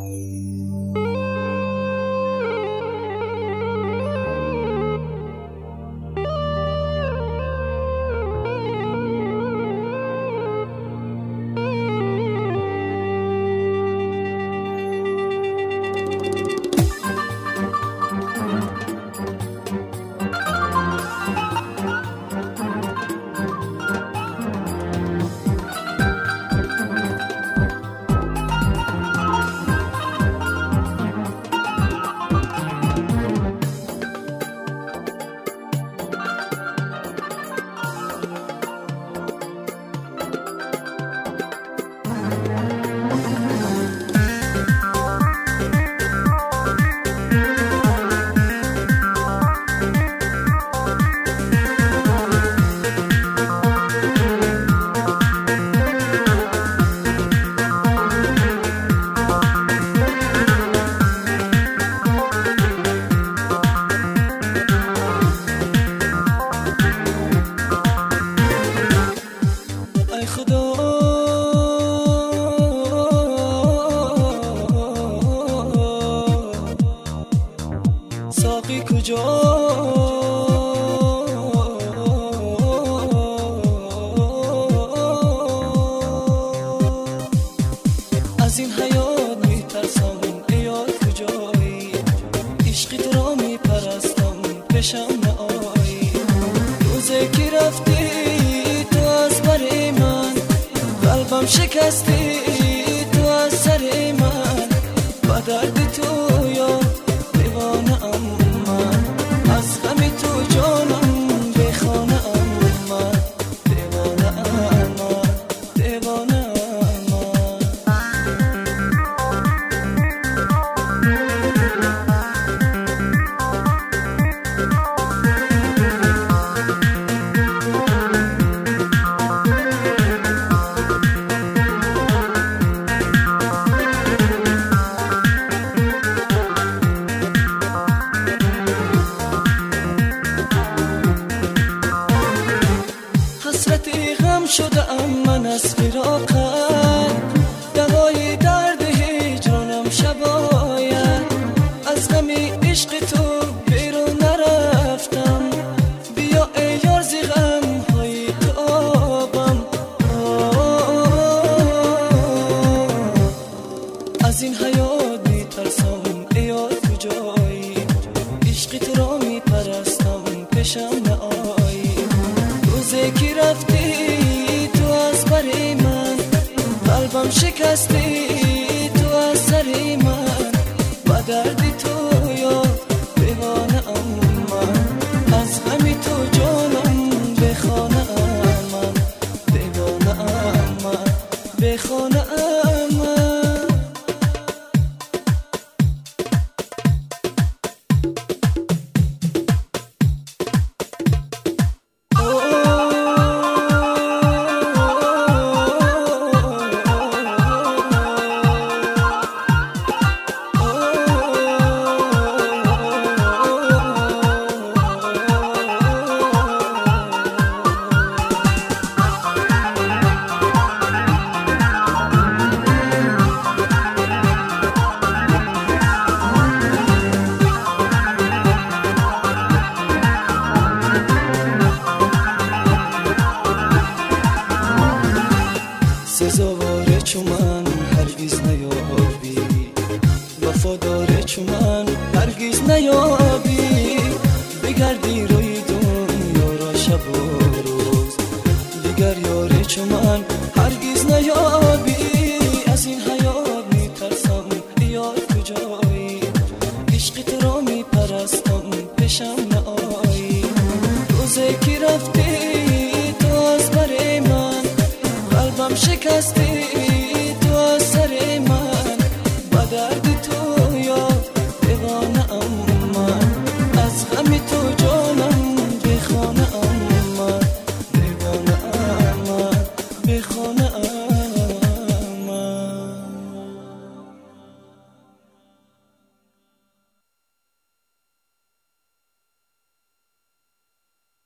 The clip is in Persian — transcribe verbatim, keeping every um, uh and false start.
ساقی کجا از این حیات میترسم ای یاد کجایی عشقی تو را میپرستم پیشم نآیی روزی که رفتی تو از بر من قلبم شکستی تو از سر من با درد تو یا دیوانه ام من از غم تو جانم بخانه ام من دیوانه ام من دیوانه ام حسرتی غم شده ام من از فراقت دوای درد هجرانم شباید از غم عشق تو بیرون نرفتم بیا ای یار ز غم های تو آبم از این حیات میترسم ای یار کجایی عشق تو را میپرستم پیشم نآیی روزی که رفتی تو از بر من قلبم شکستی تو از سر من با درد تو یا دیوانه ام من از غم تو جانم بخانه ام من دیوانه ام من بخانه ام من سزاواره چو من هرگز نیابی وفاداره چو من هرگز نیابی بگردی رو